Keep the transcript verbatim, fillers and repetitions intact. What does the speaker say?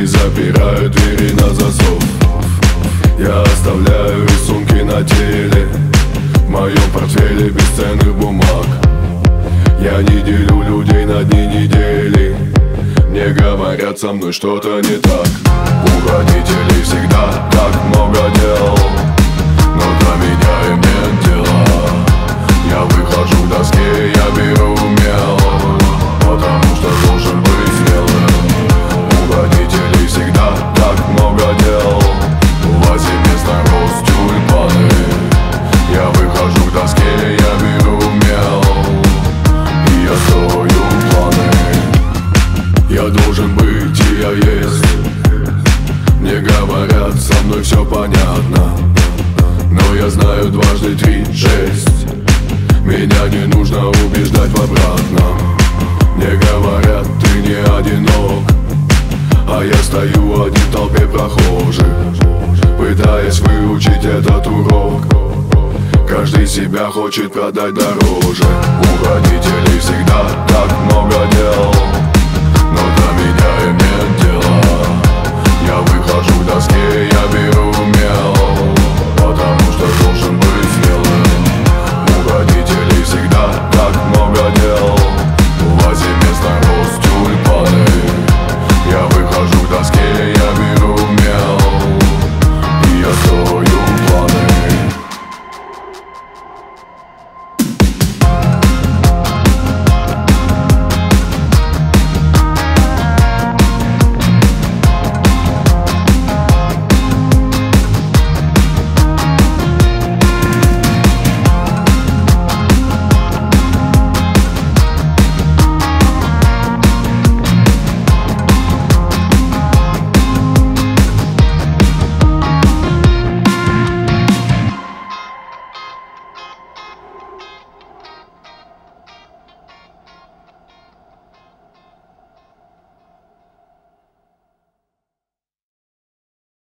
и запираю двери на засов. Я оставляю рисунки на теле, в моем портфеле бесценных бумаг. Я не делю людей на дни недели, мне говорят, со мной что-то не так. У родителей всегда так много дел, но для меня им нет дела. Я выхожу к доске, я беру мел, потому что должен быть смелым. У родителей всегда так много дел, в вазе вместо роз тюльпаны. Я выхожу к доске, я беру мел, и я строю планы. Я должен быть, и я есть. Мне говорят, со мной все понятно, но я знаю дважды три шесть. Меня не нужно убеждать в обратном. Мне говорят, ты не одинок, а я стою один в толпе прохожих, пытаясь выучить этот урок. Каждый себя хочет продать дороже. У родителей всегда так много дел, но для меня